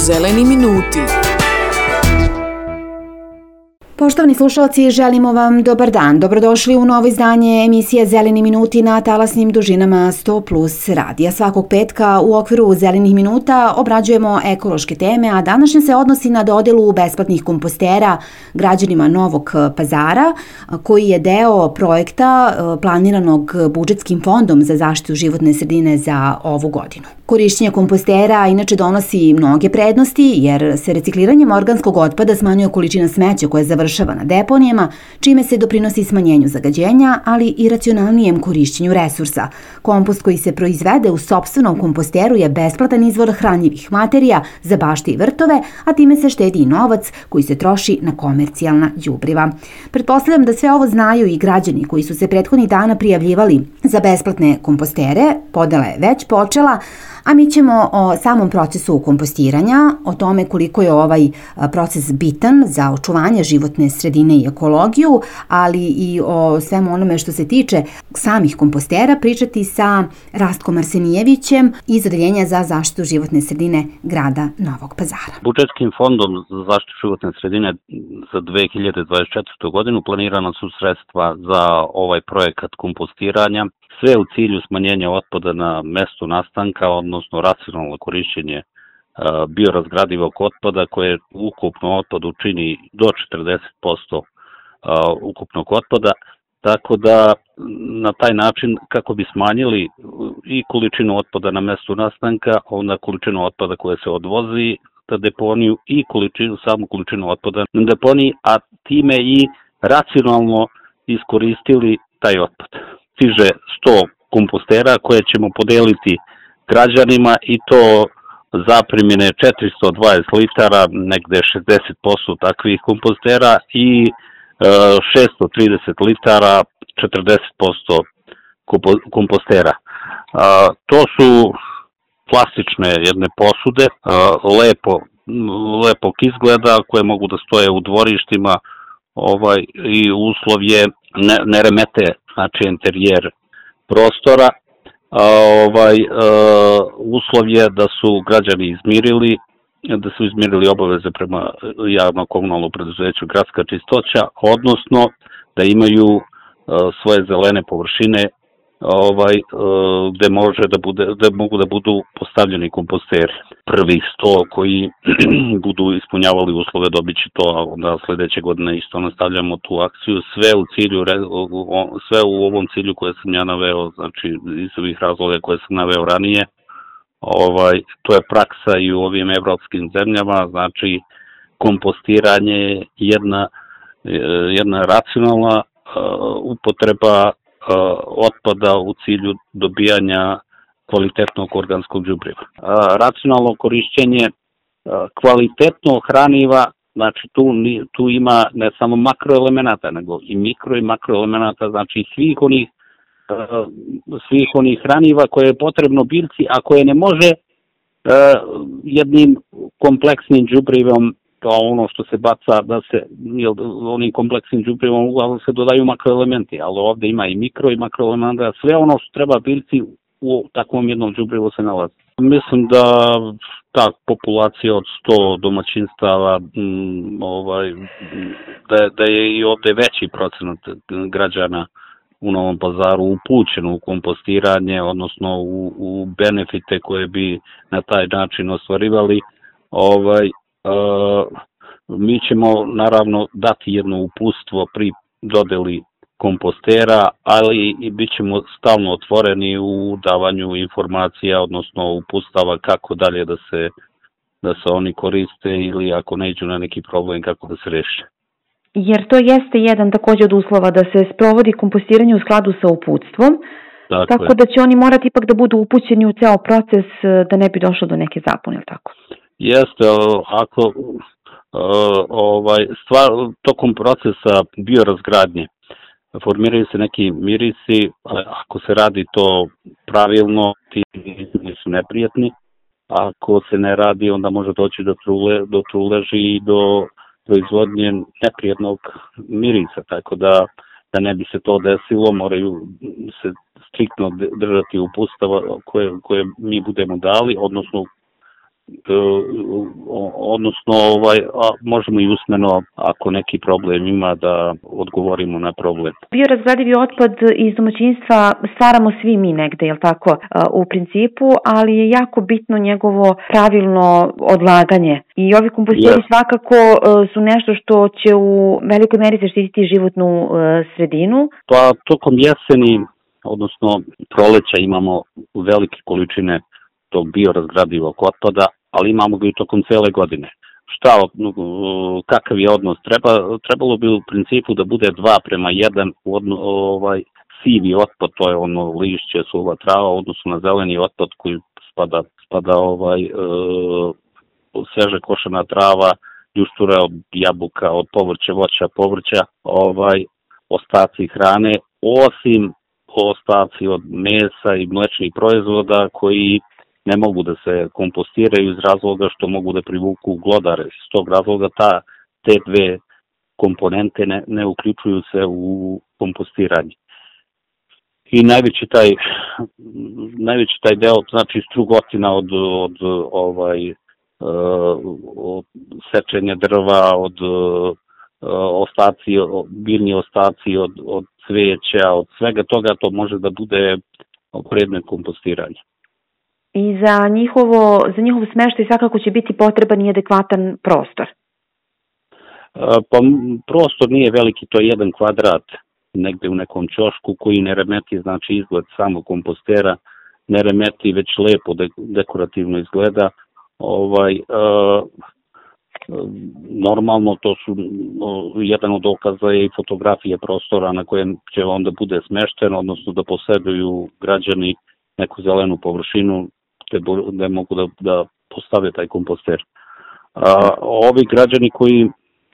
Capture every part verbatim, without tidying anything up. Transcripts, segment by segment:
Zeleni minuti. Poštovani slušalci, želimo vam dobar dan. Dobrodošli u novo izdanje emisije Zeleni minuti na talasnim dužinama sto plus radija. Svakog petka u okviru Zelenih minuta obrađujemo ekološke teme, a današnje se odnosi na dodelu besplatnih kompostera građanima Novog Pazara, koji je deo projekta planiranog budžetskim fondom za zaštitu životne sredine za ovu godinu. Korišćenje kompostera inače donosi mnoge prednosti, jer se recikliranjem organskog otpada smanjuje količina smeća koja završava na deponijama, čime se doprinosi smanjenju zagađenja, ali i racionalnijem korišćenju resursa. Kompost koji se proizvede u sopstvenom komposteru je besplatan izvor hranjivih materija za bašte i vrtove, a time se štedi i novac koji se troši na komercijalna đubriva. Pretpostavljam da sve ovo znaju i građani koji su se prethodnih dana prijavljivali za besplatne kompostere. Podela je već počela, a mi ćemo o samom procesu kompostiranja, o tome koliko je ovaj proces bitan za očuvanje životne sredine i ekologiju, ali i o svemu onome što se tiče samih kompostera pričati sa Rastkom Arsenijevićem iz Odeljenja za zaštitu životne sredine grada Novog Pazara. Budžetskim fondom za zaštitu životne sredine za dve hiljade dvadeset četvrtu. godinu planirana su sredstva za ovaj projekat kompostiranja, sve u cilju smanjenja otpada na mestu nastanka, odnosno racionalno korišćenje biorazgradivog otpada koje ukupno otpadu čini do četrdeset posto ukupnog otpada, tako da na taj način kako bi smanjili i količinu otpada na mestu nastanka, onda količinu otpada koje se odvozi na deponiju i količinu, samu količinu otpada na deponiji, a time i racionalno iskoristili taj otpad. Stiže sto kompostera koje ćemo podeliti građanima i to zaprimljene četiristo dvadeset litara, negde šezdeset posto takvih kompostera i šessto trideset litara, četrdeset posto kompostera. To su plastične jedne posude, lepo, lepog izgleda, koje mogu da stoje u dvorištima, ovaj, i uslov je ne, ne remete, znači interijer prostora. A, ovaj, uh, uslov je da su građani izmirili, da su izmirili obaveze prema javnom komunalnom preduzeću Gradska čistoća, odnosno da imaju uh, svoje zelene površine ovaj, uh, gde, može da bude, gde mogu da budu postavljeni komposteri. Prvi sto koji budu ispunjavali uslove dobit će to, a onda sledeće godine isto nastavljamo tu akciju, sve u cilju, sve u ovom cilju koje sam ja naveo, znači iz ovih razloga koje sam naveo ranije. Ovaj, to je praksa i u ovim evropskim zemljama, znači kompostiranje je jedna, jedna racionalna uh, upotreba otpada u cilju dobijanja kvalitetnog organskog đubriva. Racionalno korišćenje kvalitetnog hraniva, znači tu, tu ima ne samo makroelemenata, nego i mikro i makroelemenata, znači svih onih, svih onih hraniva koje je potrebno biljci, a koje ne može jednim kompleksnim đubrivom, kao ono što se baca, da se jel, onim kompleksnim đubrivom uglavnom se dodaju makroelementi, ali ovde ima i mikro i makroelementa, sve ono što treba biljci u takvom jednom đubrivu se nalazi. Mislim da ta populacija od sto domaćinstava, m, ovaj, da, da je i ovde veći procenat građana u Novom Pazaru upućeno u kompostiranje, odnosno u, u benefite koje bi na taj način ostvarivali. Ovaj, Uh, mi ćemo naravno dati jedno uputstvo pri dodeli kompostera, ali i bit ćemo stalno otvoreni u davanju informacija, odnosno uputstava kako dalje da se, da se oni koriste ili ako ne iđu na neki problem kako da se reši. Jer to jeste jedan također od uslova da se sprovodi kompostiranje u skladu sa uputstvom, tako, tako da će oni morati ipak da budu upućeni u ceo proces da ne bi došlo do neke zapune, ili tako? Jeste, ako uh, ovaj, stvar, tokom procesa biorazgradnje formiraju se neki mirisi, ako se radi to pravilno, ti nisu neprijatni, ako se ne radi, onda može doći do, trule, do truleži i do proizvodnje neprijatnog mirisa, tako da, da ne bi se to desilo, moraju se striktno držati uputstava koje, koje mi budemo dali, odnosno odnosno ovaj, a možemo i usmeno ako neki problem ima da odgovorimo na problem. Biorazgradivi otpad iz domaćinstva stvaramo svi mi negde, jel tako, u principu, ali je jako bitno njegovo pravilno odlaganje. I ovi komposteri yes. svakako su nešto što će u velikoj meri zaštititi životnu sredinu. Pa tokom jeseni, odnosno proleća, imamo velike količine tog biorazgradivog otpada, ali imamo ga i tokom cele godine. Šta, kakav je odnos? Treba, trebalo bi u principu da bude dva prema jedan, odno, ovaj, sivi otpad, to je ono lišće, suva trava, odnosno na zeleni otpad koji spada, spada ovaj, e, sveže košena trava, ljušture od jabuka, od povrća, voća, povrća, ovaj, ostaci hrane, osim ostaci od mesa i mlečnih proizvoda koji ne mogu da se kompostiraju iz razloga što mogu da privuku glodare. Iz tog razloga ta, te dve komponente ne, ne uključuju se u kompostiranje. I najveći taj, najveći taj deo, znači strugotina od, od, ovaj, od sečenja drva, od ostaci, biljni ostaci od, od cveća, od svega toga, to može da bude predmet kompostiranja. I za njihovo, za njihov smeštaj svakako će biti potreban i adekvatan prostor. Pa prostor nije veliki, to je jedan kvadrat negde u nekom ćošku koji ne remeti, znači izgled samog kompostera, ne remeti, već lepo de, dekorativno izgleda. Ovaj, uh, normalno to su, uh, jedan od dokaza je i fotografije prostora na kojem će onda bude smešten, odnosno da posjeduju građani neku zelenu površinu gde mogu da, da postave taj komposter. A, ovi građani koji,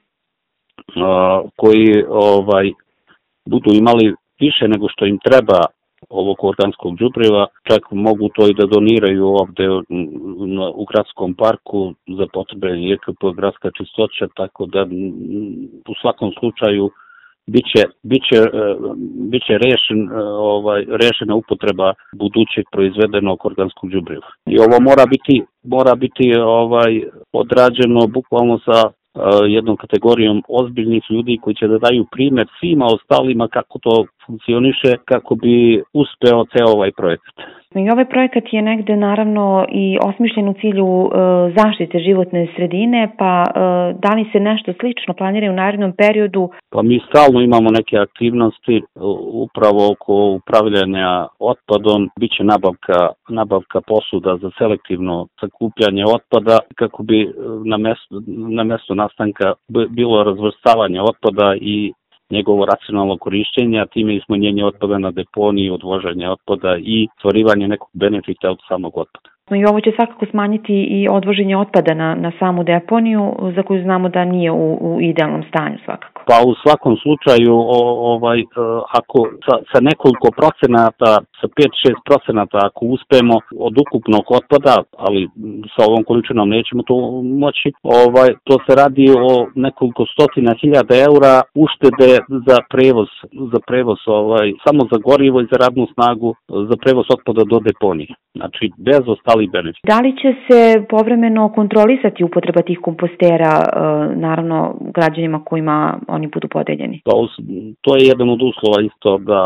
a, koji ovaj, budu imali više nego što im treba ovog organskog đubriva, čak mogu to i da doniraju ovde u gradskom parku za potrebe je ka pe gradska čistoća, tako da u svakom slučaju biće biće biće rešen ovaj rešena upotreba budućeg proizvedenog organskog đubriva. I ovo mora biti mora biti ovaj odrađeno bukvalno sa uh, jednom kategorijom ozbiljnih ljudi koji će da daju primer svima ostalima kako to funkcioniše, kako bi uspeo ceo ovaj projekat. I ovaj projekat je negde naravno i osmišljen u cilju e, zaštite životne sredine, pa e, da li se nešto slično planira u narednom periodu? Pa mi stalno imamo neke aktivnosti upravo oko upravljanja otpadom. Biće nabavka, nabavka posuda za selektivno sakupljanje otpada kako bi na mesto, na mesto nastanka bilo razvrstavanje otpada i njegovo racionalno korišćenje, a time i smanjenje otpada na deponiji, odvoženje otpada i stvarivanje nekog benefita od samog otpada. I ovo će svakako smanjiti i odvoženje otpada na, na samu deponiju, za koju znamo da nije u, u idealnom stanju svakako. Pa u svakom slučaju, o, ovaj, ako sa, sa nekoliko procenata, sa pet do šest procenata, ako uspemo od ukupnog otpada, ali sa ovom količinom nećemo to moći, ovaj, to se radi o nekoliko stotina hiljada eura uštede za prevoz, za prevoz ovaj, samo za gorivo i za radnu snagu, za prevoz otpada do deponije. Znači, bez ostalih benefita. Da li će se povremeno kontrolisati upotreba tih kompostera, naravno, građanima kojima oni budu podeljeni? Pa, to je jedan od uslova isto da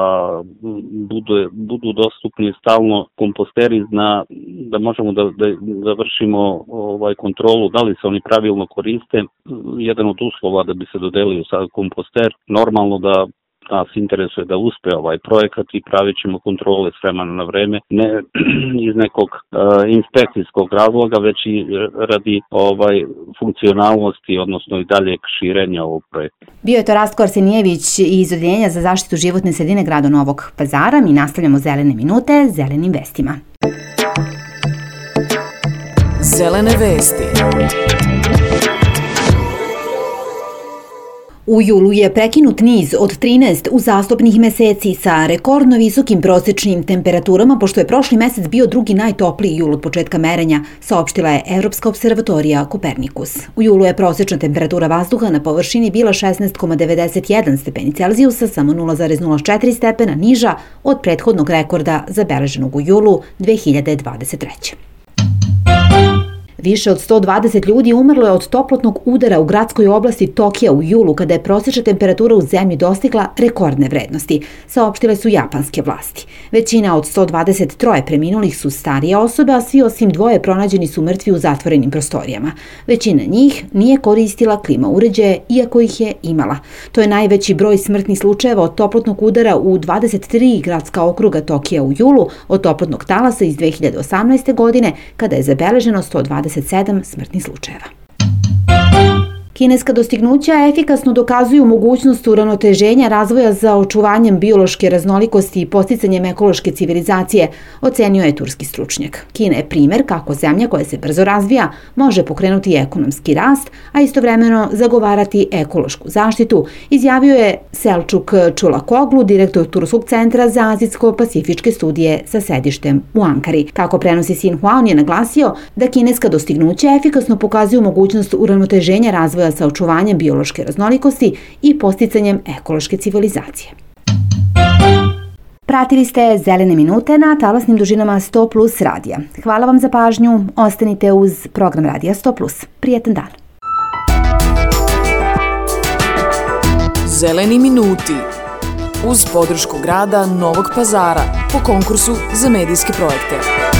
budu, budu dostupni stalno komposteri na, da možemo da, da, da vršimo ovaj, kontrolu da li se oni pravilno koriste. Jedan od uslova da bi se dodelio sad komposter, normalno da nas interesuje da uspe ovaj projekat i pravit ćemo kontrole s vremena na vreme, ne iz nekog uh, inspekcijskog razloga, već i radi ovaj funkcionalnosti, odnosno i daljeg širenja ovog projekta. Bio je to Rastko Arsenijević iz Odeljenja za zaštitu životne sredine grada Novog Pazara. Mi nastavljamo Zelene minute zelenim vestima. Zelene vesti. U julu je prekinut niz od trinaest uzastopnih meseci sa rekordno visokim prosečnim temperaturama, pošto je prošli mesec bio drugi najtopliji jul od početka merenja, saopštila je Evropska observatorija Kopernikus. U julu je prosečna temperatura vazduha na površini bila šesnaest zarez devedeset jedan stepeni Celzijusa, samo nula zarez nula četiri stepena niža od prethodnog rekorda zabeleženog u julu dve hiljade dvadeset treće. Više od sto dvadeset ljudi umrlo je od toplotnog udara u gradskoj oblasti Tokija u julu, kada je prosječna temperatura u zemlji dostigla rekordne vrednosti, saopštile su japanske vlasti. Većina od sto dvadeset tri preminulih su starije osobe, a svi osim dvoje pronađeni su mrtvi u zatvorenim prostorijama. Većina njih nije koristila klima uređaje, iako ih je imala. To je najveći broj smrtnih slučajeva od toplotnog udara u dvadeset tri gradska okruga Tokija u julu od toplotnog talasa iz dve hiljade osamnaeste. godine, kada je zabeleženo sto dvadeset sedam smrtnih slučajeva. Kineska dostignuća efikasno dokazuju mogućnost uravnoteženja razvoja za očuvanjem biološke raznolikosti i podsticanjem ekološke civilizacije, ocenio je turski stručnjak. Kina je primer kako zemlja koja se brzo razvija može pokrenuti ekonomski rast, a istovremeno zagovarati ekološku zaštitu, izjavio je Selčuk Čulakoglu, direktor Turskog centra za azijsko-pacifičke studije sa sedištem u Ankari. Kako prenosi Xinhua, on je naglasio da kineska dostignuća efikasno pokazuju mogućnost uravnoteženja razvoja sa očuvanjem biološke raznolikosti i podsticanjem ekološke civilizacije. Pratili ste Zelene minute na talasnim dužinama sto plus radija. Hvala vam za pažnju. Ostanite uz program Radija sto plus. Prijetan dan. Zeleni minuti uz podršku grada Novog Pazara po konkursu za medijske projekte.